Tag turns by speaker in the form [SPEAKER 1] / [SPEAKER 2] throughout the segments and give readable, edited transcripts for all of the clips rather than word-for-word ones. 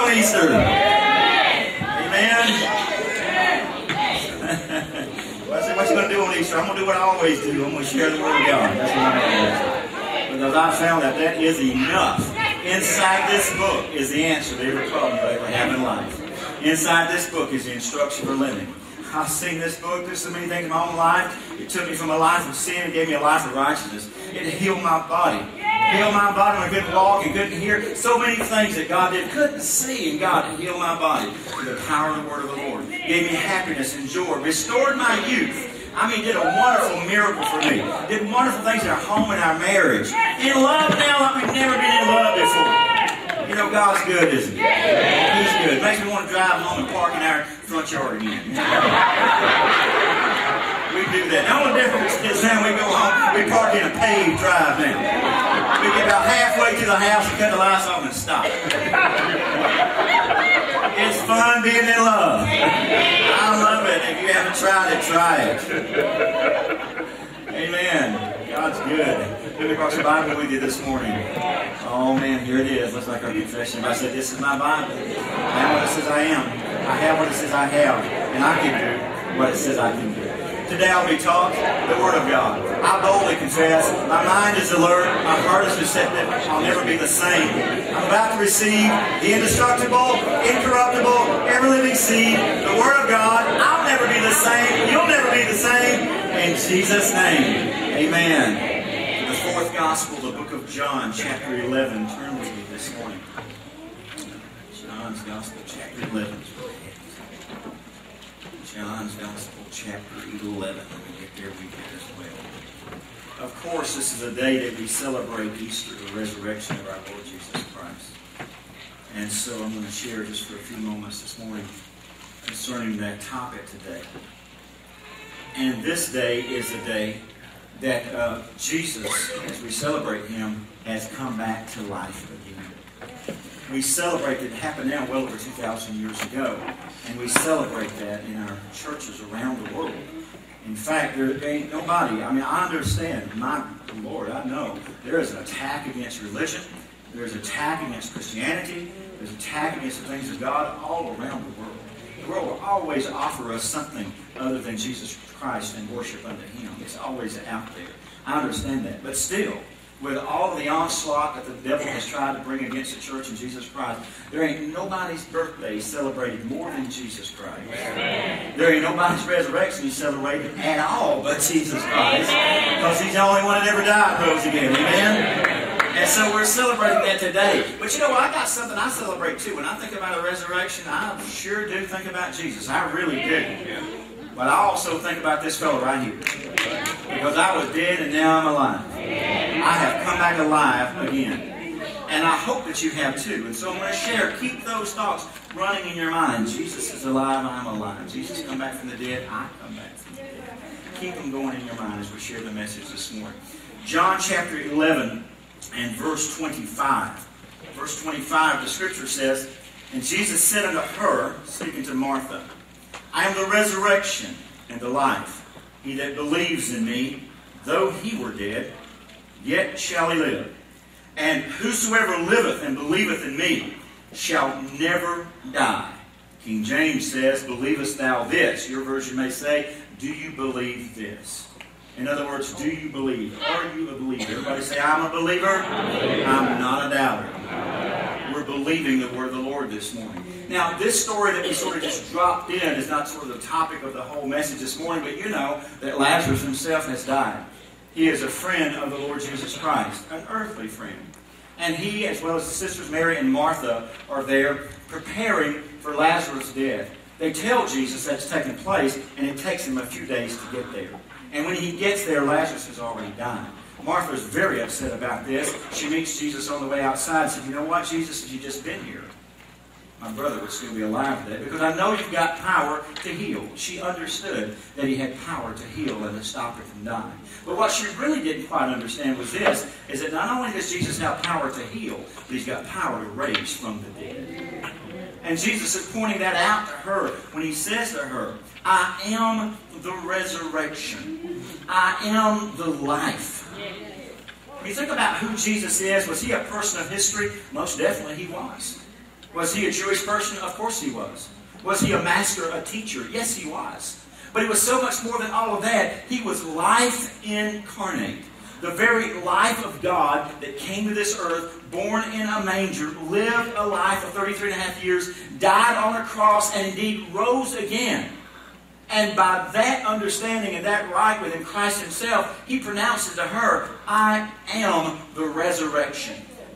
[SPEAKER 1] on Easter? Amen. Well, I said, what you going to do on Easter? I'm going to do what I always do. I'm going to share the Word of God. That's what I'm going to do. Because I found that that is enough. Inside this book is the answer to every problem you ever have in life. Inside this book is the instruction for living. I've seen this book. There's so many things in my own life. It took me from a life of sin and gave me a life of righteousness. It healed my body. Healed my body when I couldn't walk and couldn't hear. So many things that God did. Couldn't see, and God healed my body through the power of the Word of the Lord. Gave me happiness and joy. Restored my youth. I mean, did a wonderful miracle for me. Did wonderful things in our home and our marriage. In love now like we've never been in love before. You know, God's good, isn't He? He's good. Makes me want to drive home and park in our front yard again. We do that. The only difference is now we go home, we park in a paved drive now. We get about halfway to the house and cut the lights off and stop. It's fun being in love. I love it. If you haven't tried it, try it. Amen. God's good. Let me cross the Bible with you this morning. Oh man, here it is. Looks like our confession. I said, this is my Bible. I am what it says I am. I have what it says I have. And I can do what it says I can do. Today I'll be taught the Word of God. I boldly confess, my mind is alert, my heart is receptive, I'll never be the same. I'm about to receive the indestructible, incorruptible, ever-living seed, the Word of God. I'll never be the same, you'll never be the same. In Jesus' name, amen. The fourth Gospel, the book of John, chapter 11. Turn with me this morning. John's Gospel, chapter 11. John's Gospel, chapter 11. When we get there, we get as well. Of course, this is a day that we celebrate Easter, the resurrection of our Lord Jesus Christ. And so I'm going to share just for a few moments this morning concerning that topic today. And this day is a day that Jesus, as we celebrate Him, has come back to life again. We celebrate it happened now well over 2,000 years ago. And we celebrate that in our churches around the world. In fact, there ain't nobody, I mean, I understand, my Lord, I know, there is an attack against religion, there's an attack against Christianity, there's an attack against the things of God all around the world. The world will always offer us something other than Jesus Christ and worship unto Him. It's always out there. I understand that. But still, with all of the onslaught that the devil has tried to bring against the church and Jesus Christ, there ain't nobody's birthday celebrated more than Jesus Christ. Amen. There ain't nobody's resurrection celebrated at all but Jesus Christ. Because He's the only one that ever died and rose again. Amen? And so we're celebrating that today. But you know what? I got something I celebrate too. When I think about a resurrection, I sure do think about Jesus. I really do. But I also think about this fellow right here. Because I was dead and now I'm alive. I have come back alive again. And I hope that you have too. And so I'm going to share, keep those thoughts running in your mind. Jesus is alive, I'm alive. Jesus come back from the dead, I come back from the dead. Keep them going in your mind as we share the message this morning. John chapter 11 and verse 25. Verse 25, the scripture says, and Jesus said unto her, speaking to Martha, I am the resurrection and the life. He that believes in me, though he were dead, yet shall he live. And whosoever liveth and believeth in me shall never die. King James says, believest thou this? Your version may say, do you believe this? In other words, do you believe? Are you a believer? Everybody say, I'm a believer. I'm not a doubter. We're believing the word of the Lord this morning. Now, this story that we sort of just dropped in is not sort of the topic of the whole message this morning, but you know that Lazarus himself has died. He is a friend of the Lord Jesus Christ, an earthly friend. And he, as well as his sisters Mary and Martha, are there preparing for Lazarus' death. They tell Jesus that's taken place, and it takes him a few days to get there. And when he gets there, Lazarus has already died. Martha is very upset about this. She meets Jesus on the way outside and said, you know what, Jesus, if you'd just been here, my brother would still be alive today, because I know you've got power to heal. She understood that he had power to heal and to stop her from dying. But what she really didn't quite understand was this, is that not only does Jesus have power to heal, but He's got power to raise from the dead. And Jesus is pointing that out to her when He says to her, I am the resurrection. I am the life. When you think about who Jesus is, was He a person of history? Most definitely He was. Was he a Jewish person? Of course he was. Was he a master, a teacher? Yes, he was. But he was so much more than all of that. He was life incarnate. The very life of God that came to this earth, born in a manger, lived a life of 33 and a half years, died on a cross, and indeed rose again. And by that understanding and that right within Christ himself, he pronounces to her, I am the resurrection.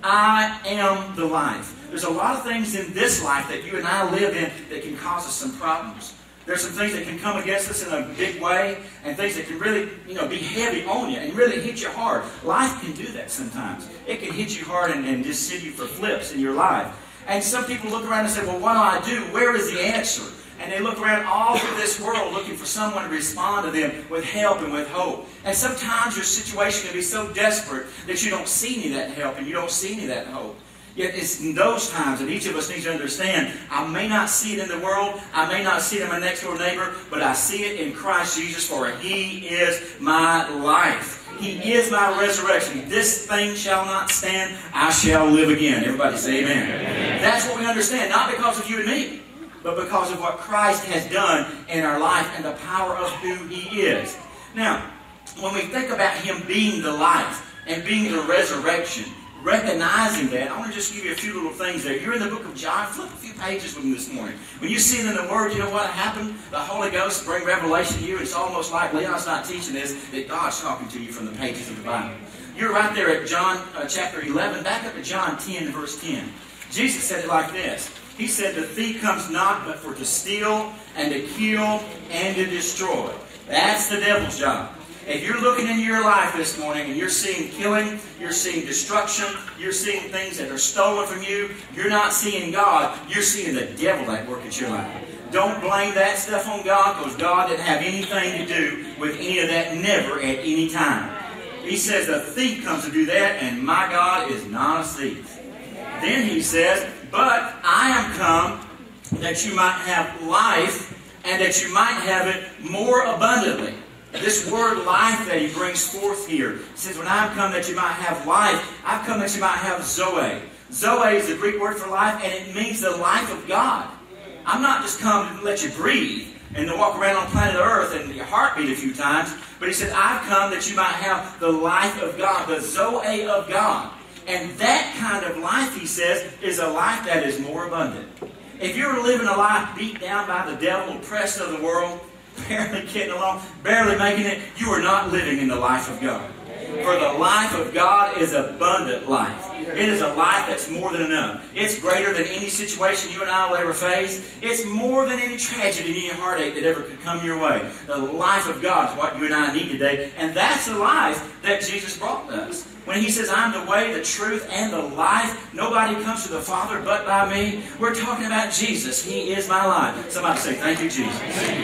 [SPEAKER 1] I am the life. There's a lot of things in this life that you and I live in that can cause us some problems. There's some things that can come against us in a big way, and things that can really, be heavy on you and really hit you hard. Life can do that sometimes. It can hit you hard and just send you for flips in your life. And some people look around and say, well, what do I do? Where is the answer? And they look around all over this world looking for someone to respond to them with help and with hope. And sometimes your situation can be so desperate that you don't see any of that help and you don't see any of that hope. Yet it's in those times that each of us needs to understand, I may not see it in the world, I may not see it in my next door neighbor, but I see it in Christ Jesus, for He is my life. He is my resurrection. This thing shall not stand, I shall live again. Everybody say amen. Amen. That's what we understand, not because of you and me, but because of what Christ has done in our life and the power of who He is. Now, when we think about Him being the life and being the resurrection, recognizing that, I want to just give you a few little things there. You're in the book of John. Flip a few pages with me this morning. When you see it in the Word, you know what happened? The Holy Ghost bring revelation to you. It's almost like Leon's not teaching this, that God's talking to you from the pages of the Bible. You're right there at John chapter 11. Back up to John 10, verse 10. Jesus said it like this. He said, the thief comes not but for to steal and to kill and to destroy. That's the devil's job. If you're looking into your life this morning and you're seeing killing, you're seeing destruction, you're seeing things that are stolen from you, you're not seeing God, you're seeing the devil at work at your life. Don't blame that stuff on God, because God didn't have anything to do with any of that, never at any time. He says the thief comes to do that, and my God is not a thief. Then he says, but I am come that you might have life, and that you might have it more abundantly. This word life that he brings forth here, he says, when I've come that you might have life, I've come that you might have Zoe. Zoe is the Greek word for life, and it means the life of God. I'm not just come to let you breathe and to walk around on planet Earth and your heart beat a few times, but he said, I've come that you might have the life of God, the Zoe of God. And that kind of life, he says, is a life that is more abundant. If you're living a life beat down by the devil, oppressed of the world, barely getting along, barely making it, you are not living in the life of God. For the life of God is abundant life. It is a life that's more than enough. It's greater than any situation you and I will ever face. It's more than any tragedy, any heartache that ever could come your way. The life of God is what you and I need today. And that's the life that Jesus brought us. When He says, I'm the way, the truth, and the life, nobody comes to the Father but by me. We're talking about Jesus. He is my life. Somebody say, thank you, Jesus.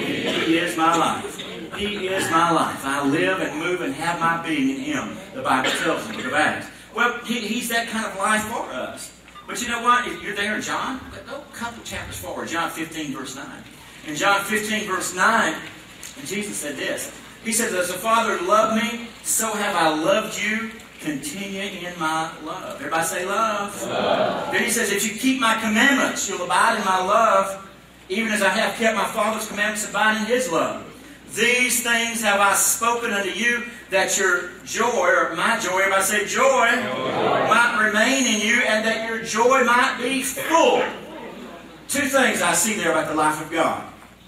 [SPEAKER 1] He is my life. He is my life. I live and move and have my being in Him, the Bible tells us in the book of Acts. Well, He's that kind of life for us. But you know what? If you're there in John, go a couple chapters forward, John 15, verse 9. In John 15, verse 9, Jesus said this. He says, as the Father loved me, so have I loved you. Continue in my love. Everybody say love. Love. Then He says, if you keep my commandments, you'll abide in my love, even as I have kept my Father's commandments, abide in His love. These things have I spoken unto you, that your joy, or my joy, everybody say joy, might remain in you, and that your joy might be full. Two things I see there about the life of God.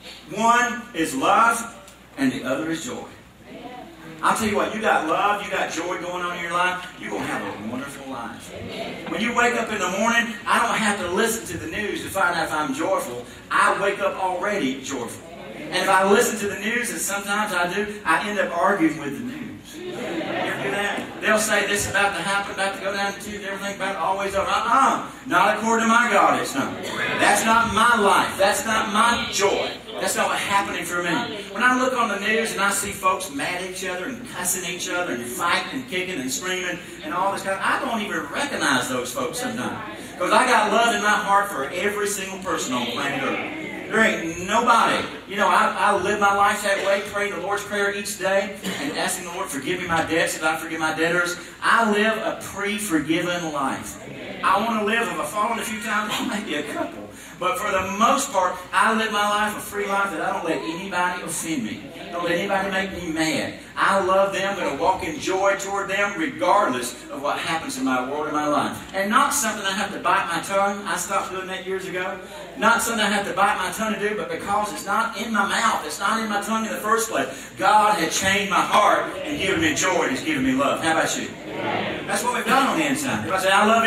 [SPEAKER 1] One is love, and the other is joy. I'll tell you what, you got love, you got joy going on in your life, you're going to have a wonderful life. When you wake up in the morning, I don't have to listen to the news to find out if I'm joyful. I wake up already joyful. And if I listen to the news, and sometimes I do, I end up arguing with the news. You ever do that? They'll say this is about to happen, about to go down the tube, everything about it, always over. Not according to my God, it's not. That's not my life. That's not my joy. That's not what's happening for me. When I look on the news and I see folks mad at each other and cussing each other and fighting and kicking and screaming and all this kind of, I don't even recognize those folks sometimes. Because I got love in my heart for every single person on planet Earth. There ain't nobody. You know, I live my life that way, praying the Lord's Prayer each day and asking the Lord, forgive me my debts as I forgive my debtors. I live a pre-forgiven life. I want to live, if I've fallen a few times, well, maybe a couple. But for the most part, I live my life a free life that I don't let anybody offend me. Don't let anybody make me mad. I love them. I'm going to walk in joy toward them regardless of what happens in my world and my life. And not something I have to bite my tongue. I stopped doing that years ago. Not something I have to bite my tongue to do, but because it's not in my mouth. It's not in my tongue in the first place. God had changed my heart and given me joy and He's given me love. How about you? That's what we've done on the inside. If I say, I love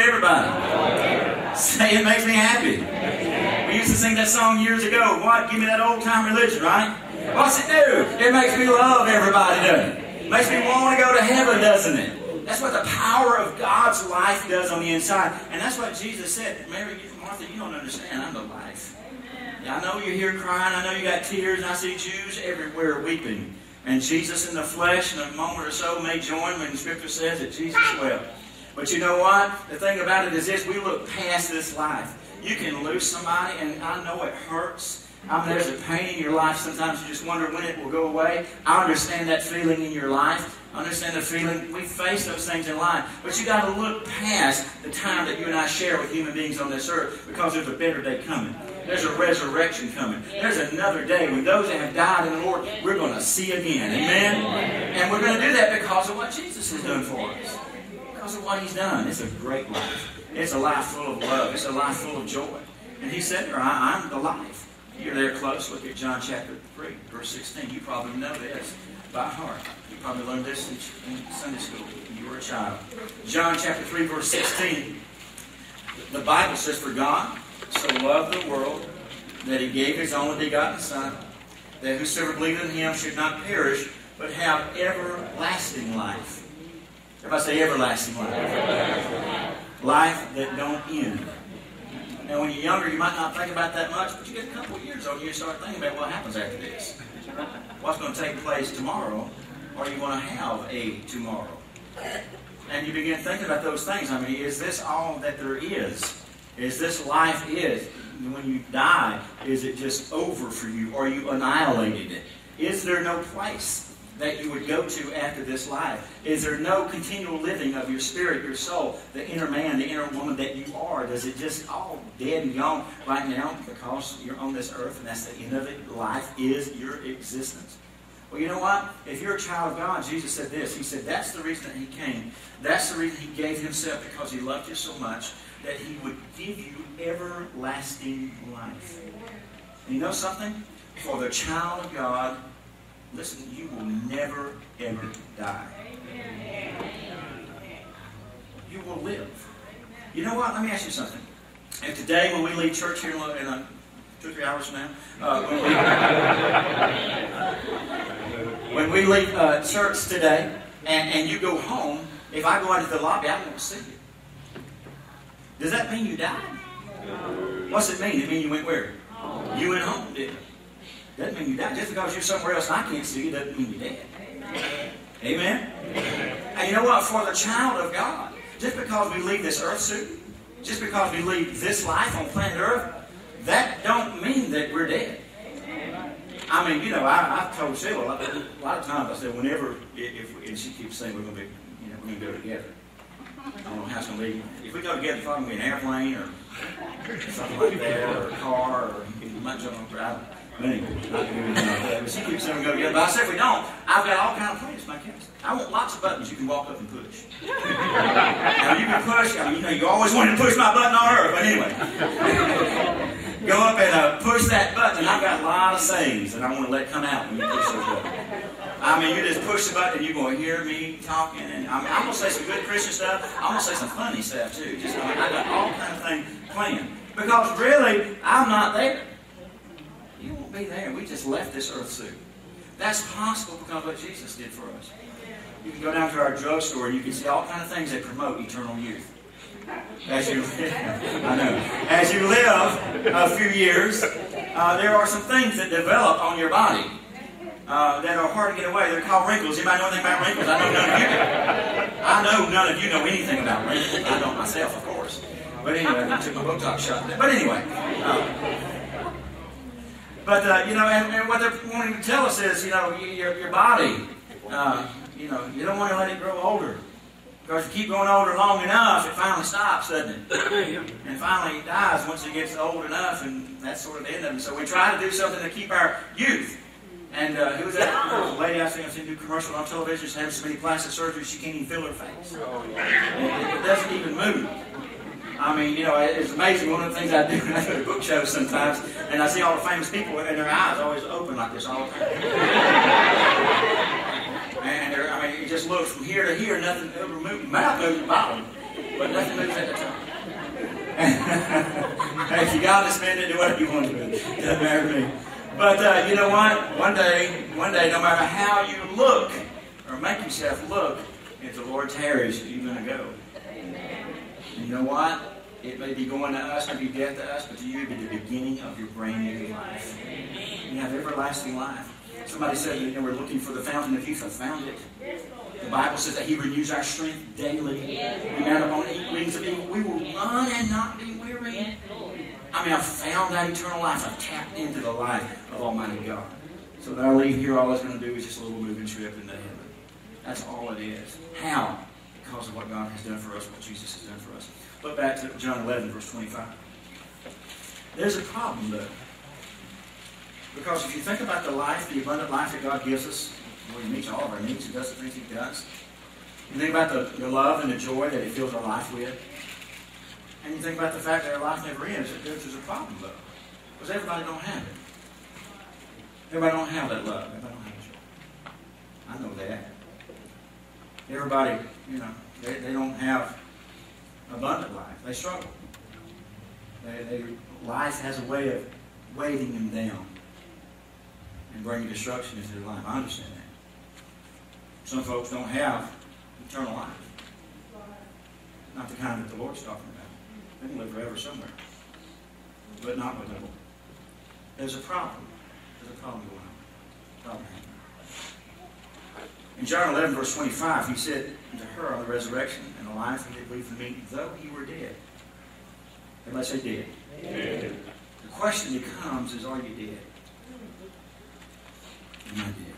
[SPEAKER 1] everybody, say it makes me happy. We used to sing that song years ago. What? Give me that old-time religion, right? What's it do? It makes me love everybody, doesn't it? It makes me want to go to heaven, doesn't it? That's what the power of God's life does on the inside. And that's what Jesus said. Mary, Martha, you don't understand. I'm the life. Yeah, I know you're here crying. I know you got tears. And I see Jews everywhere weeping. And Jesus in the flesh in a moment or so may join when the Scripture says that Jesus wept. But you know what? The thing about it is this. We look past this life. You can lose somebody, and I know it hurts. I mean, there's a pain in your life. Sometimes you just wonder when it will go away. I understand that feeling in your life. I understand the feeling. We face those things in life. But you got to look past the time that you and I share with human beings on this earth, because there's a better day coming. There's a resurrection coming. There's another day when those that have died in the Lord, we're going to see again. Amen? And we're going to do that because of what Jesus has done for us. Because of what He's done. It's a great life. It's a life full of love. It's a life full of joy. And He said there, I'm the life. You're there close. Look at John chapter 3, verse 16. You probably know this by heart. You probably learned this in Sunday school when you were a child. John chapter 3, verse 16. The Bible says, for God so loved the world that He gave His only begotten Son, that whosoever believeth in Him should not perish, but have everlasting life. Everybody say everlasting life. Life that don't end. Now, when you're younger, you might not think about that much, but you get a couple of years on you, start thinking about what happens after this. What's going to take place tomorrow? Are you going to have a tomorrow? And you begin thinking about those things. I mean, is this all that there is? Is this life is? When you die, is it just over for you? Or are you annihilated? Is there no place that you would go to after this life? Is there no continual living of your spirit, your soul, the inner man, the inner woman that you are? Does it just all dead and gone right now because you're on this earth and that's the end of it? Life is your existence. Well, you know what? If you're a child of God, Jesus said this. He said that's the reason that He came. That's the reason He gave Himself, because He loved you so much that He would give you everlasting life. And you know something? For the child of God, listen, you will never, ever die. You will live. You know what? Let me ask you something. And today, when we leave church here in 2 or 3 hours from now, when we leave church today, and you go home, if I go out into the lobby, I won't see you. Does that mean you died? What's it mean? It means you went where? You went home, didn't it? Doesn't mean you died. Just because you're somewhere else and I can't see you doesn't mean you're dead. Amen? And you know what? For the child of God, just because we leave this earth suit, just because we leave this life on planet Earth, that don't mean that we're dead. I mean, you know, I've told Sheila a lot of times, I said, whenever, and she keeps saying we're going to be, we're going to go together. I don't know how it's going to be. If we go together, it's probably going to be an airplane or something like that, or a car, or you might jump on the ground. But anyway, not going to do anything like that. But she keeps saying we go together. But I said if we don't, I've got all kinds of plans for my kids. I want lots of buttons you can walk up and push. Now you can push. I mean, you always wanted to push my button on Earth, but anyway. Go up and push that button. And I've got a lot of sayings that I want to let come out when you push those buttons. I mean, you just push the button and you're going to hear me talking. And I'm going to say some good Christian stuff. I'm going to say some funny stuff too. Just, I got all kinds of things planned. Because really, I'm not there. You won't be there. We just left this earth suit. That's possible because of what Jesus did for us. You can go down to our drugstore and you can see all kinds of things that promote eternal youth. As you live a few years, there are some things that develop on your body that are hard to get away. They're called wrinkles. Anybody know anything about wrinkles? I know none of you do. I know none of you know anything about wrinkles. I don't myself, of course. But anyway, I took my Botox shot. But anyway, But, and what they're wanting to tell us is, your body, you don't want to let it grow older. Because if you keep going older long enough, it finally stops, doesn't it? And finally it dies once it gets old enough, and that's sort of the end of it. So we try to do something to keep our youth. And who was that lady I think I've seen do commercial on television? She's having so many plastic surgeries she can't even feel her face. It doesn't even move. I mean, it's amazing. One of the things I do when I go to book shows sometimes, and I see all the famous people, and their eyes always open like this all the time. And it just looks from here to here, nothing ever moves. Mouth moves at the bottom, but nothing moves at the top. If you got to spend it, do whatever you want to do. It doesn't matter to me. But you know what? One day, no matter how you look or make yourself look, if the Lord tarries, you're going to go. And you know what? It may be going to us, may be death to us, but to you it will be the beginning of your brand new life. You have everlasting life. Somebody said, we're looking for the fountain of youth. I found it. The Bible says that He renews our strength daily. We mount upon wings of eagle. We will run and not be weary. I found that eternal life. I've tapped into the life of Almighty God. So that I leave here, all it's going to do is just a little moving trip into heaven. That's all it is. How? Because of what God has done for us, what Jesus has done for us. Look back to John 11, verse 25. There's a problem, though. Because if you think about the life, the abundant life that God gives us, He meets all of our needs. He does the things He does. You think about the love and the joy that He fills our life with. And you think about the fact that our life never ends. There's a problem, though. Because everybody don't have it. Everybody don't have that love. Everybody don't have joy. I know that. Everybody, they don't have abundant life. They struggle. Life has a way of weighting them down and bringing destruction into their life. I understand that. Some folks don't have eternal life. Not the kind that the Lord's talking about. They can live forever somewhere. But not with the Lord. There's a problem. There's a problem going on. Problem happening. In John 11, verse 25, He said to her on the resurrection and the life He did believe in me, though He were dead. Everybody say dead. Dead. The question becomes is, are you dead? Am I dead?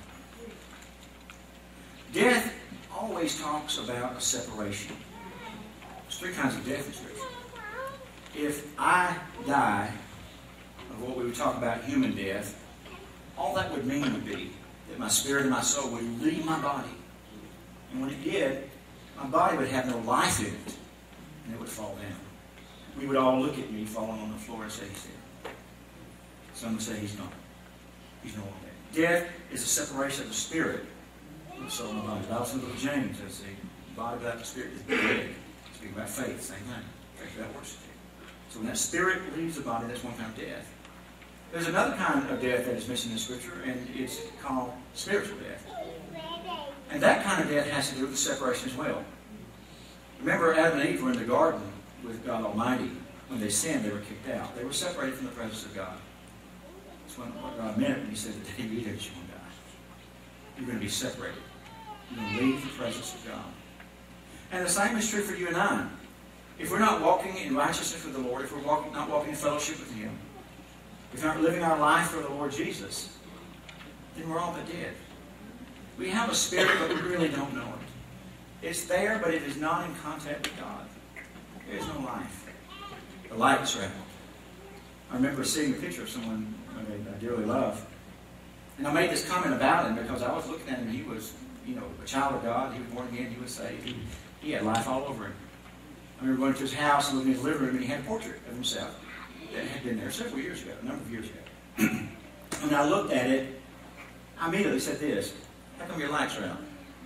[SPEAKER 1] Death always talks about a separation. There's three kinds of death in Scripture. If I die of what we would talk about human death, all that would mean would be that my spirit and my soul would leave my body. And when it did, my body would have no life in it, and it would fall down. We would all look at me falling on the floor and say, He's dead. Some would say, He's not. He's no longer dead. Death is a separation of the spirit from the soul and the body. The Bible says in James, says the body without the spirit is dead. Speaking about faith, same thing. Faith without works is dead. So when that spirit leaves the body, that's one kind of death. There's another kind of death that is mentioned in Scripture, and it's called spiritual death. And that kind of death has to do with the separation as well. Remember, Adam and Eve were in the garden with God Almighty. When they sinned, they were kicked out. They were separated from the presence of God. That's what God meant when He said, the day you eat it, you're going to die. You're going to be separated. You're going to leave the presence of God. And the same is true for you and I. If we're not walking in righteousness with the Lord, if we're not walking in fellowship with Him, if we're not living our life for the Lord Jesus, then we're all but dead. We have a spirit, but we really don't know it. It's there, but it is not in contact with God. There is no life. The lights are out. I remember seeing a picture of someone I dearly love. And I made this comment about him because I was looking at him. He was, a child of God. He was born again. He was saved. He had life all over him. I remember going to his house and looking at his living room, and he had a portrait of himself that had been there several years ago, a number of years ago. When I looked at it, I immediately said this: how come your lights are out?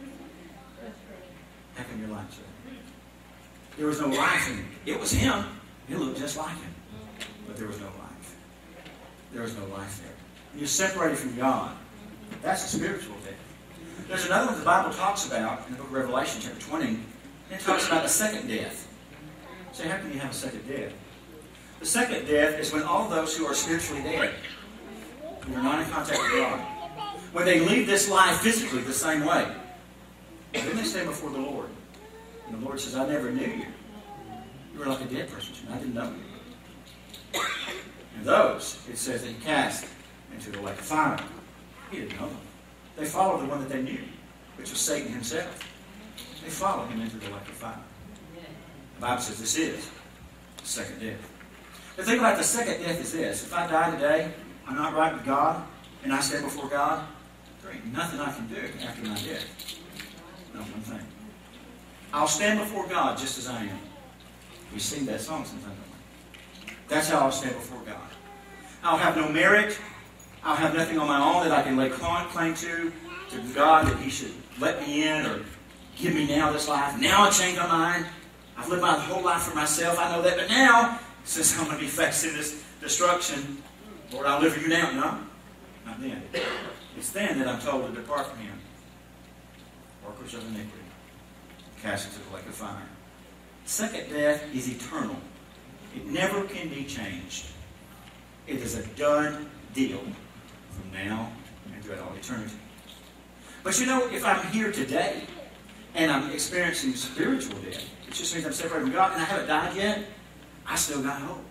[SPEAKER 1] How come your lights are out? There was no life in him. It was him. It looked just like him. But there was no life. There was no life there. You're separated from God. That's a spiritual death. There's another one the Bible talks about in the book of Revelation, chapter 20. And it talks about the second death. So how can you have a second death? The second death is when all those who are spiritually dead, who are not in contact with God, when they leave this life physically the same way, then they stand before the Lord. And the Lord says, I never knew you. You were like a dead person. I didn't know you. And those, it says that He cast into the lake of fire. He didn't know them. They followed the one that they knew, which was Satan himself. They followed him into the lake of fire. The Bible says this is the second death. The thing about the second death is this. If I die today, I'm not right with God, and I stand before God, there ain't nothing I can do after my death. Not one thing. I'll stand before God just as I am. We sing that song sometimes. That's how I'll stand before God. I'll have no merit. I'll have nothing on my own that I can lay claim to God that He should let me in or give me now this life. Now I change my mind. I've lived my whole life for myself. I know that. But now, since I'm going to be facing this destruction, Lord, I'll live for you now. No, not then. It's then that I'm told to depart from Him. Workers of iniquity. Cast into the lake of fire. Second death is eternal. It never can be changed. It is a done deal from now and throughout all eternity. But you know, if I'm here today and I'm experiencing spiritual death, it just means I'm separated from God and I haven't died yet, I still got hope.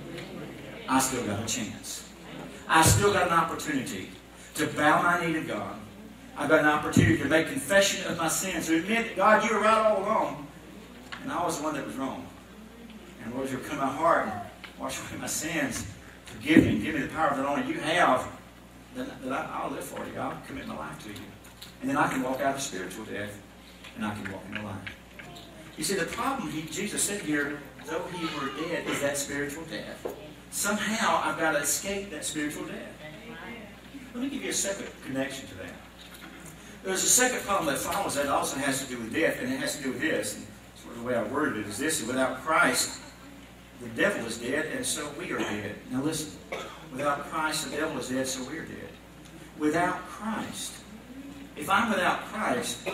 [SPEAKER 1] I still got a chance. I still got an opportunity to bow my knee to God. I've got an opportunity to make confession of my sins, to admit that, God, you were right all along, and I was the one that was wrong. And Lord, you'll come to my heart and wash away my sins. Forgive me and give me the power that only you have, that I'll live for you. I'll commit my life to you. And then I can walk out of spiritual death, and I can walk into life. You see, the problem Jesus said here, though he were dead, is that spiritual death. Somehow I've got to escape that spiritual death. Let me give you a second connection to that. There's a second problem that follows that also has to do with death, and it has to do with this. And sort of the way I worded it is this: without Christ, the devil is dead, and so we are dead. Now listen. Without Christ, the devil is dead, so we are dead. Without Christ. If I'm without Christ,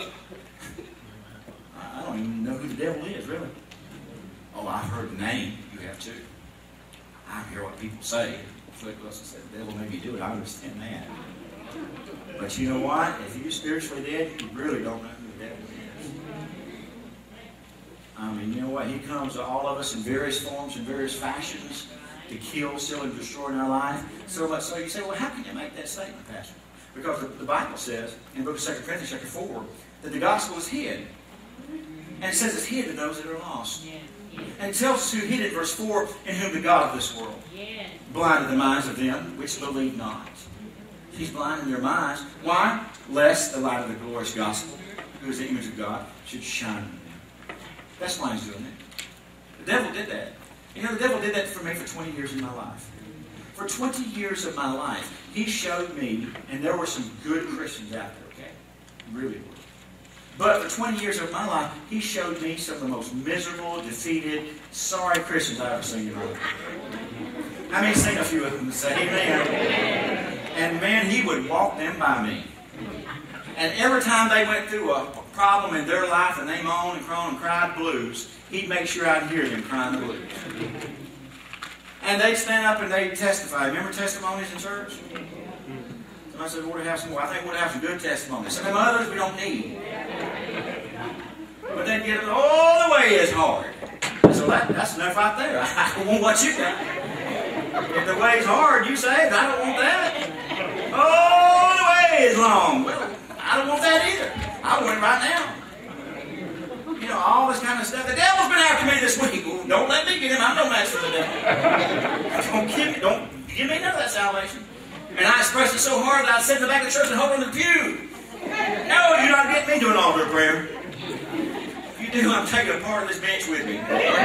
[SPEAKER 1] I don't even know who the devil is, really. Oh, I've heard the name. You have too. I hear what people say. Philip Wilson said, the devil made me do it. I understand that. But you know what? If you're spiritually dead, you really don't know who the devil is. I mean, you know what? He comes to all of us in various forms and various fashions to kill, steal, and destroy in our life. So much so you say, well, how can you make that statement, Pastor? Because the Bible says, in the book of 2 Corinthians chapter 4, that the gospel is hid. And it says it's hid to those that are lost. And it tells us who hid it, verse 4, in whom the God of this world blinded the minds of them which believe not. He's blinding their minds. Why? Lest the light of the glorious gospel, who is the image of God, should shine in them. That's why he's doing it. The devil did that. You know, the devil did that for me for 20 years in my life. For 20 years of my life, he showed me, and there were some good Christians out there, okay? Really were. But for 20 years of my life, he showed me some of the most miserable, defeated, sorry Christians I've ever seen in my life. I mean, sing a few of them and say amen. And man, he would walk them by me. And every time they went through a problem in their life and they moaned and groaned and cried blues, he'd make sure I'd hear them crying the blues. And they'd stand up and they'd testify. Remember testimonies in church? Somebody said, we ought to have some more. I think we ought to have some good testimonies. Some of them others we don't need. But they'd get it all the way as hard. So that's enough right there. I don't want what you got. If the way's hard, you say, I don't want that. Oh, the way is long. Well, I don't want that either. I want it right now. You know, all this kind of stuff. The devil's been after me this week. Well, don't let me get him. I'm no match for the devil. Don't give me none of that salvation. And I expressed it so hard that I'd sit in the back of the church and hold on to the pew. No, you're not getting me doing altar prayer. If you do, I'm taking a part of this bench with me.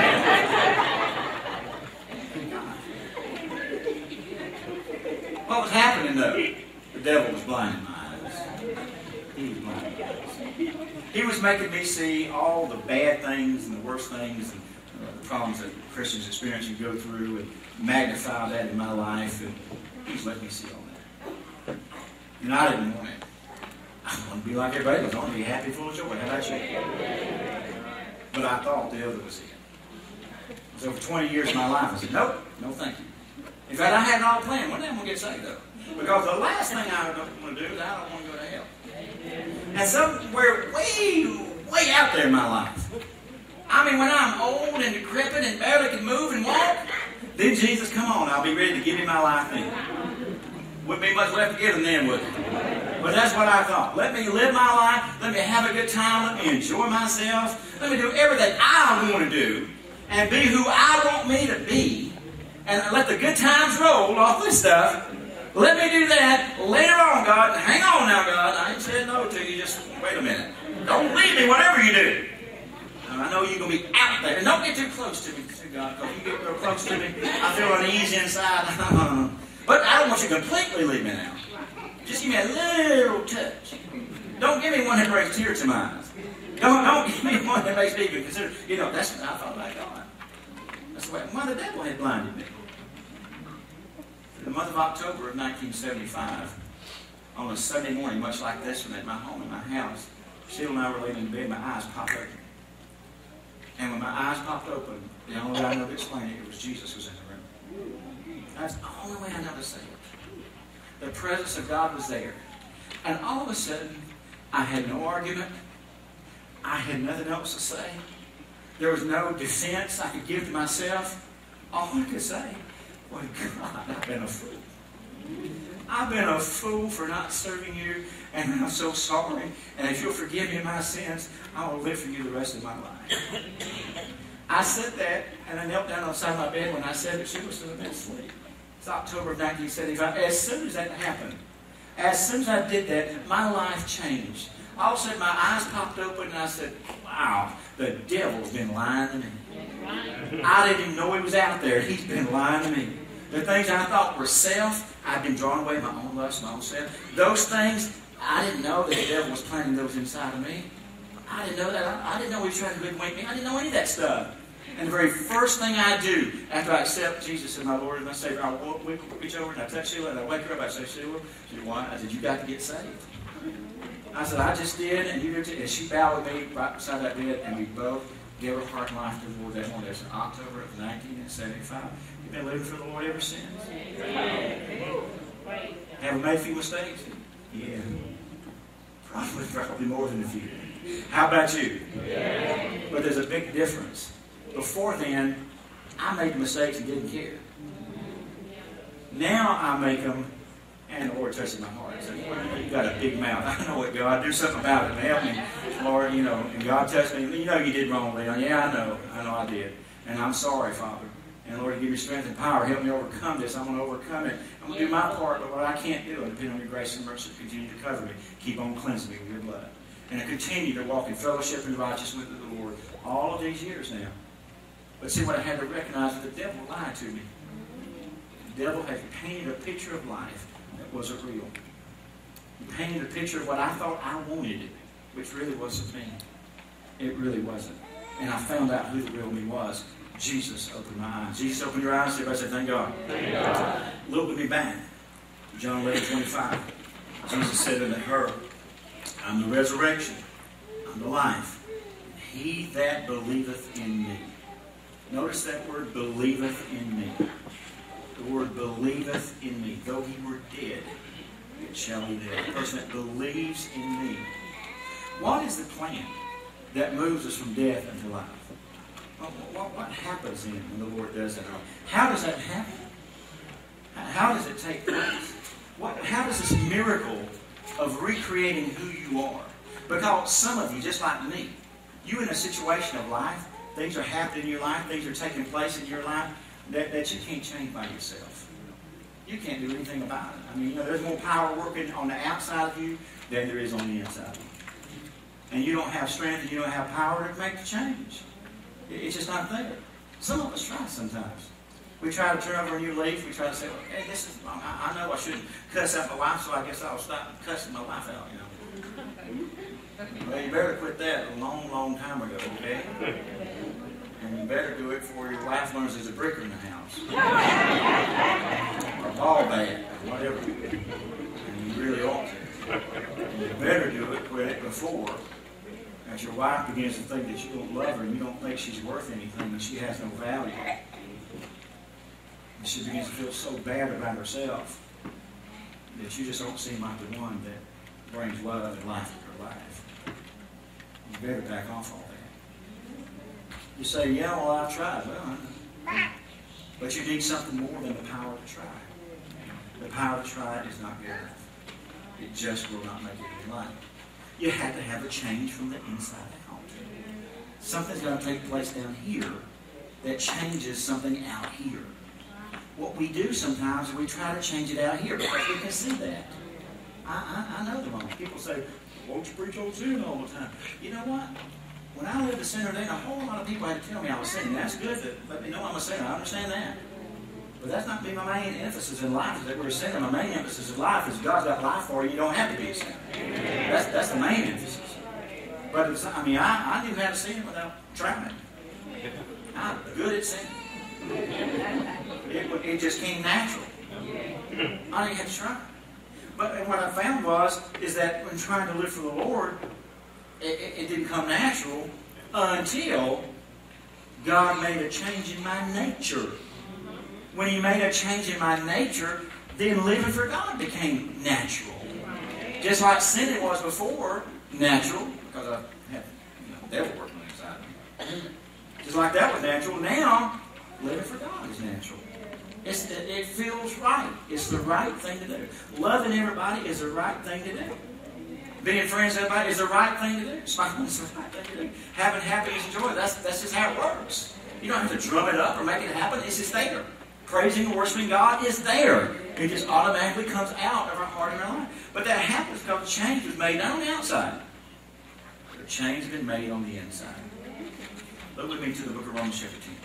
[SPEAKER 1] What was happening though? The devil was blinding my eyes. He was blinding my eyes. He was making me see all the bad things and the worst things and the problems that Christians experience and go through and magnify that in my life. And he's let me see all that. And I didn't want it. I want to be like everybody else. I want to be happy, full of joy. How about you? But I thought the other was it. So for 20 years of my life, I said, nope, no thank you. In fact, I had it all planned. One day I'm going to get saved, though. Because the last thing I don't want to do is I don't want to go to hell. And somewhere way out there in my life, I mean, when I'm old and decrepit and barely can move and walk, then Jesus, come on, I'll be ready to give you my life then. Wouldn't be much left to give them then, would it? But that's what I thought. Let me live my life. Let me have a good time. Let me enjoy myself. Let me do everything I want to do and be who I want me to be. And let the good times roll off this stuff. Let me do that. Later on, God. Hang on now, God. I ain't said no to you. Just wait a minute. Don't leave me, whatever you do. I know you're going to be out there. And don't get too close to me, God. Because if you get real close to me, I feel uneasy inside. But I don't want you to completely leave me now. Just give me a little touch. Don't give me one that brings tears to my eyes. Don't give me one that makes me even consider. You know, that's what I thought about God. That's why the devil had blinded me. In the month of October of 1975, on a Sunday morning, much like this one at my home, in my house, Sheila and I were laying in bed, my eyes popped open. And when my eyes popped open, the only way I know to explain it, it was Jesus was in the room. That's the only way I know to say it. The presence of God was there. And all of a sudden, I had no argument. I had nothing else to say. There was no defense I could give to myself. All I could say was, God, I've been a fool. I've been a fool for not serving you, and I'm so sorry. And if you'll forgive me my sins, I will live for you the rest of my life. I said that, and I knelt down on the side of my bed when I said it. She was still asleep. It's October of 1975. As soon as that happened, as soon as I did that, my life changed. All of a sudden, my eyes popped open, and I said, wow, the devil's been lying to me. I didn't even know he was out there. He's been lying to me. The things I thought were self, I've been drawn away by my own lust, my own self. Those things, I didn't know that the devil was planting those inside of me. I didn't know that. I didn't know he was trying to hoodwink me. I didn't know any of that stuff. And the very first thing I do after I accept Jesus as my Lord and my Savior, I reach over and I touch Sheila and I wake her up. I say, Sheila, she said, why? I said, you got to get saved. I said, I just did, and you did too. And she bowed with me right beside that bed, and we both gave our heart and life to the Lord that morning. That's in October of 1975. You've been living for the Lord ever since. Have we made a few mistakes? Yeah. Probably more than a few. How about you? But there's a big difference. Before then, I made mistakes and didn't care. Now I make them, and the Lord touches my heart. I said, you got a big mouth. I know it, God. Do something about it. Help me, Lord. You know, and God touched me. You know you did wrong, Leon. Yeah, I know. I know I did. And I'm sorry, Father. And Lord, give me strength and power. Help me overcome this. I'm going to overcome it. I'm going to do my part, but what I can't do, and depend on your grace and mercy to continue to cover me. Keep on cleansing me with your blood. And to continue to walk in fellowship and righteousness with the Lord all of these years now. But see, what I had to recognize is the devil lied to me. The devil had painted a picture of life that wasn't real. He painted a picture of what I thought I wanted, which really wasn't me. It really wasn't. And I found out who the real me was. Jesus opened my eyes. Jesus opened your eyes. Everybody said, thank God. Thank God. Look with me back. John 11:25. Jesus said unto her, I'm the resurrection. I'm the life. He that believeth in me. Notice that word, believeth in me. The word believeth in me. Though he were dead, yet shall he live. The person that believes in me. What is the plan that moves us from death into life? What happens then when the Lord does that? How does that happen? How does it take place? How does this miracle of recreating who you are? Because some of you, just like me, you're in a situation of life, things are happening in your life, things are taking place in your life that you can't change by yourself. You can't do anything about it. I mean, there's more power working on the outside of you than there is on the inside of you. And you don't have strength and you don't have power to make the change. It's just not there. Some of us try sometimes. We try to turn over a new leaf. We try to say, well, hey, this is, I know I shouldn't cuss out my wife, so I guess I'll stop cussing my wife out, Well, you better quit that a long, long time ago, okay? And you better do it before your wife learns there's a bricker in the house. Or a ball bat, or whatever. And you really ought to. And you better do it, quit it before as your wife begins to think that you don't love her and you don't think she's worth anything and she has no value. And she begins to feel so bad about herself that you just don't seem like the one that brings love and life to her life. You better back off all that. You say, yeah, well, I've tried. Well, I know. But you need something more than the power to try. The power to try it is not good enough. It just will not make it in life. You have to have a change from the inside out. Something's going to take place down here that changes something out here. What we do sometimes is we try to change it out here because we can see that. I know the moment. People say, won't you preach on sin all the time? You know what? When I lived a sinner, then a whole lot of people had to tell me I was sinning. That's good to let me know I'm a sinner. I understand that. But that's not be my main emphasis in life, is that we're a sinner. My main emphasis in life is God's got life for you. You don't have to be a sinner. That's the main emphasis. But it's, I knew how to sin without trying it. I'm good at sin. It just came natural. I didn't have to try. But what I found is that when trying to live for the Lord, it didn't come natural until God made a change in my nature. When He made a change in my nature, then living for God became natural. Just like sin it was before, natural, because I had the devil working inside me. Just like that was natural, now living for God is natural. It feels right. It's the right thing to do. Loving everybody is the right thing to do. Being friends with everybody is the right thing to do. Smiling is the right thing to do. Having happiness and joy, that's just how it works. You don't have to drum it up or make it happen. It's just there. Praising and worshiping God is there. It just automatically comes out of our heart and our life. But that happens because the change was made not on the outside. The change has been made on the inside. Look with me to the book of Romans chapter 10.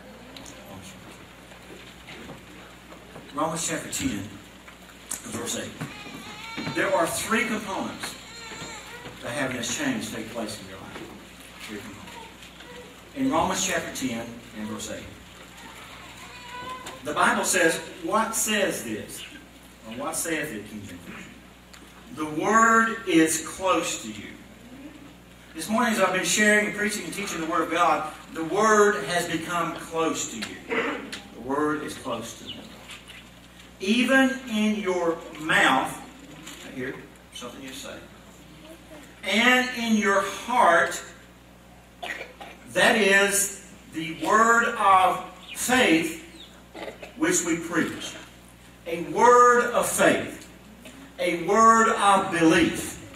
[SPEAKER 1] Romans chapter 10, verse 8. There are three components to having this change take place in your life. Three components. In Romans chapter 10 and verse 8. The Bible says, what says this? Or what saith it, King James? The Word is close to you. This morning as I've been sharing and preaching and teaching the Word of God, the Word has become close to you. The Word is close to you. Even in your mouth, here, something you say, and in your heart, that is the word of faith which we preach. A word of faith. A word of belief.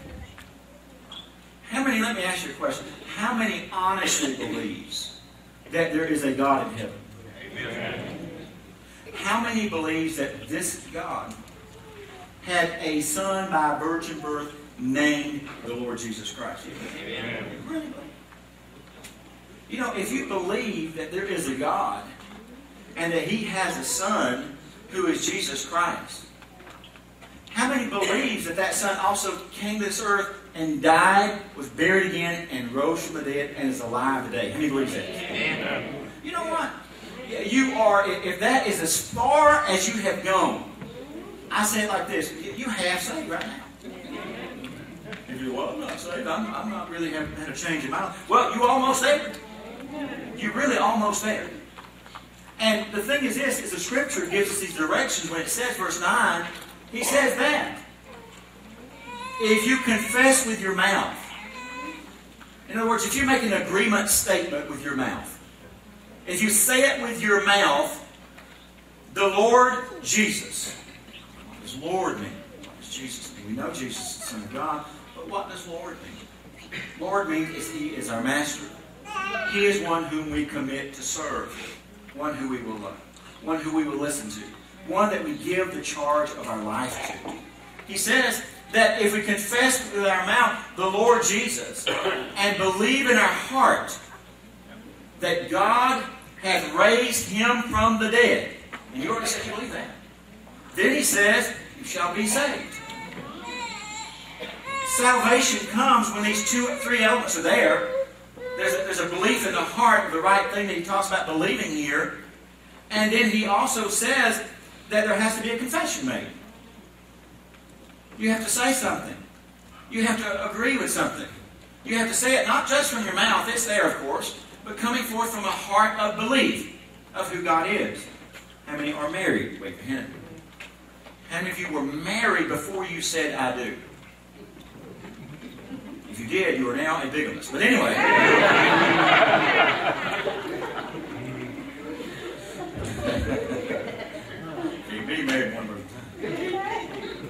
[SPEAKER 1] How many, let me ask you a question, how many honestly believes that there is a God in heaven? Amen. How many believes that this God had a son by virgin birth named the Lord Jesus Christ? Amen. Really believe? You know, if you believe that there is a God and that He has a son who is Jesus Christ, how many believes that that son also came to this earth and died, was buried again, and rose from the dead and is alive today? How many believes that? Amen. You know what? You are, if that is as far as you have gone, I say it like this, you have saved right now. If you're, well, I'm not saved, I'm not really had a change in my life. Well, you're almost there. You're really almost there. And the thing is this, is the Scripture gives us these directions when it says, verse 9, He says that. If you confess with your mouth, in other words, if you make an agreement statement with your mouth, if you say it with your mouth, the Lord Jesus. What does Lord mean? What does Jesus mean? We know Jesus is the Son of God, but what does Lord mean? Lord means He is our Master. He is one whom we commit to serve. One who we will love. One who we will listen to. One that we give the charge of our life to. He says that if we confess with our mouth the Lord Jesus and believe in our heart that God hath raised Him from the dead. And you already said you believe that. Then He says, you shall be saved. Salvation comes when these three elements are there. There's a belief in the heart of the right thing that He talks about believing here. And then He also says that there has to be a confession made. You have to say something. You have to agree with something. You have to say it not just from your mouth, it's there of course, but coming forth from a heart of belief of who God is. How many are married? Wait for Him. How many of you were married before you said, I do? If you did, you are now a bigamist. But anyway. Can't be married one more time.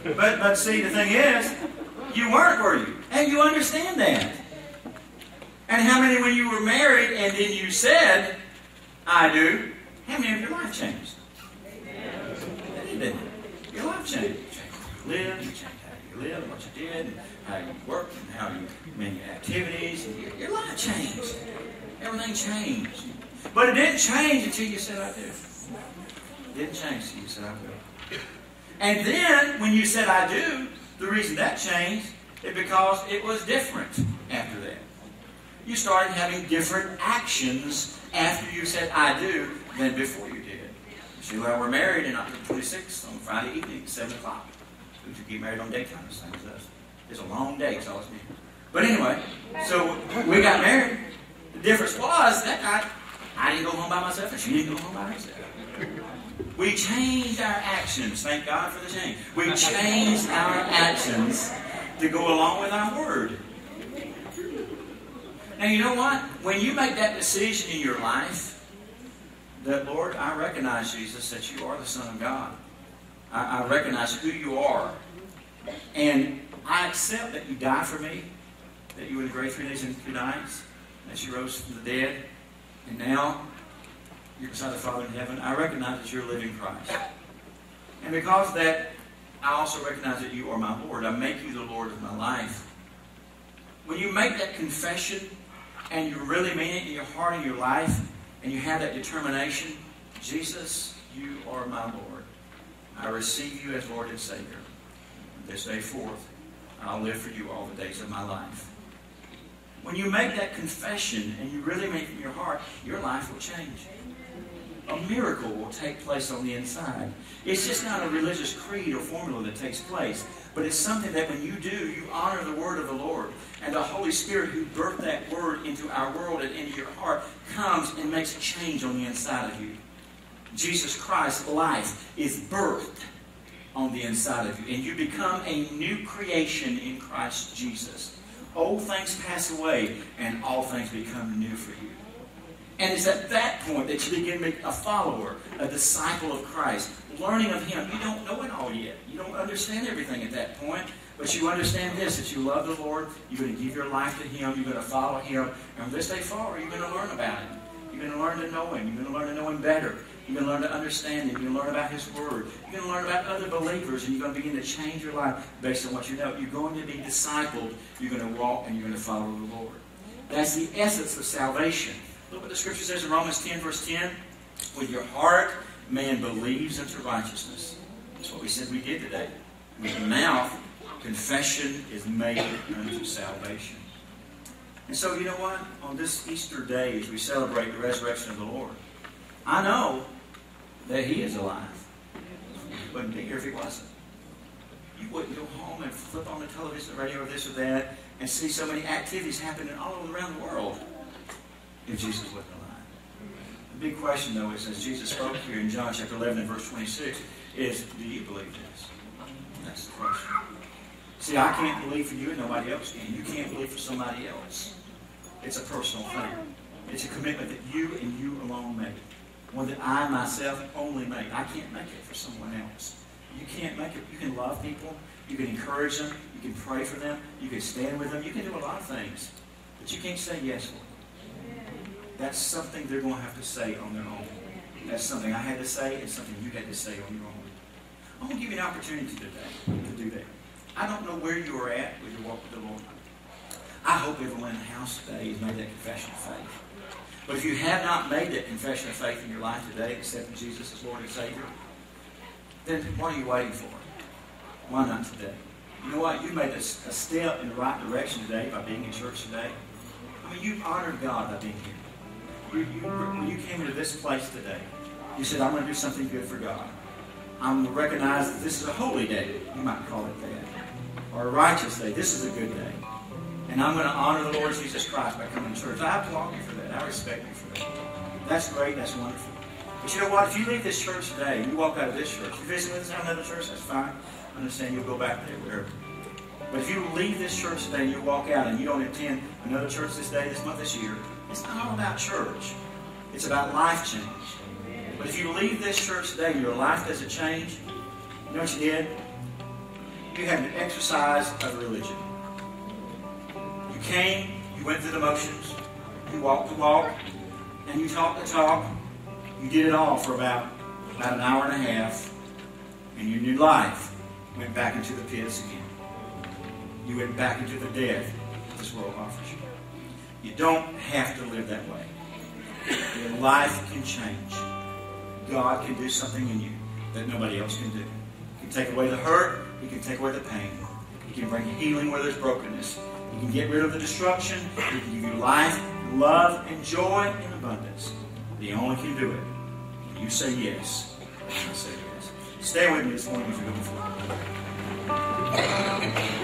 [SPEAKER 1] But see, the thing is, you weren't, were you? And you understand that. And how many, when you were married and then you said, I do, how many of your life changed? It didn't. Your life changed. You changed how you live, you changed how you live, what you did, and how you worked, and how you made your activities. And your life changed. Everything changed. But it didn't change until you said, I do. It didn't change until you said, I do. And then, when you said, I do, the reason that changed is because it was different after that. You started having different actions after you said, I do, than before you did. See, when we're married in October 26th on Friday evening at 7 o'clock. We could get married on daytime, the same as us. It's a long day, it's always been. But anyway, so we got married. The difference was that night, I didn't go home by myself, and she didn't go home by herself. We changed our actions. Thank God for the change. We changed our actions to go along with our word. Now, you know what? When you make that decision in your life, that, Lord, I recognize, Jesus, that you are the Son of God. I recognize who you are. And I accept that you died for me, that you were the great 3 days and 2 nights, that you rose from the dead, and now you're beside the Father in heaven. I recognize that you're a living Christ. And because of that, I also recognize that you are my Lord. I make you the Lord of my life. When you make that confession, and you really mean it in your heart and your life, and you have that determination, Jesus, you are my Lord. I receive you as Lord and Savior. From this day forth, I'll live for you all the days of my life. When you make that confession, and you really mean it in your heart, your life will change. A miracle will take place on the inside. It's just not a religious creed or formula that takes place, but it's something that when you do, you honor the word of the Lord. And the Holy Spirit who birthed that word into our world and into your heart comes and makes a change on the inside of you. Jesus Christ's life is birthed on the inside of you. And you become a new creation in Christ Jesus. Old things pass away and all things become new for you. And it's at that point that you begin to be a follower, a disciple of Christ, learning of Him. You don't know it all yet. You don't understand everything at that point. But you understand this, that you love the Lord. You're going to give your life to Him. You're going to follow Him. And from this day forward, you're going to learn about Him. You're going to learn to know Him. You're going to learn to know Him better. You're going to learn to understand Him. You're going to learn about His Word. You're going to learn about other believers. And you're going to begin to change your life based on what you know. You're going to be discipled. You're going to walk and you're going to follow the Lord. That's the essence of salvation. Look what the Scripture says in Romans 10, verse 10. With your heart, man believes unto righteousness. That's what we said we did today. With the mouth, confession is made unto salvation. And so, you know what? On this Easter day, as we celebrate the resurrection of the Lord, I know that He is alive. You wouldn't be here if He wasn't. You wouldn't go home and flip on the television, the radio, or this or that, and see so many activities happening all around the world if Jesus wasn't alive. The big question, though, is, as Jesus spoke here in John chapter 11 and verse 26, is, do you believe this? That's the question. See, I can't believe for you and nobody else can. You can't believe for somebody else. It's a personal thing. It's a commitment that you and you alone make. One that I myself only make. I can't make it for someone else. You can't make it. You can love people. You can encourage them. You can pray for them. You can stand with them. You can do a lot of things. But you can't say yes for them. That's something they're going to have to say on their own. That's something I had to say and something you had to say on your own. I'm going to give you an opportunity today to do that. I don't know where you are at with your walk with the Lord. I hope everyone in the house today has made that confession of faith. But if you have not made that confession of faith in your life today, accepting Jesus as Lord and Savior, then what are you waiting for? Why not today? You know what? You made a step in the right direction today by being in church today. I mean, you honored God by being here. When you came into this place today, you said, I'm going to do something good for God. I'm going to recognize that this is a holy day. You might call it that. Or a righteous day. This is a good day. And I'm going to honor the Lord Jesus Christ by coming to church. I applaud you for that. I respect you for that. That's great. That's wonderful. But you know what? If you leave this church today and you walk out of this church, you visit with us at another church, that's fine. I understand you'll go back there, whatever. But if you leave this church today and you walk out and you don't attend another church this day, this month, this year, it's not all about church. It's about life change. But if you leave this church today and your life doesn't change, you know what you did? you had an exercise of religion. You came, you went through the motions, you walked the walk, and you talked the talk. You did it all for about an hour and a half, and your new life went back into the pits again. You went back into the death this world offers you. You don't have to live that way. Your life can change. God can do something in you that nobody else can do. He can take away the hurt. He can take away the pain. He can bring healing where there's brokenness. He can get rid of the destruction. He can give you life, love, and joy in abundance. But He only can do it. You say yes. And I say yes. Stay with me this morning as we go before.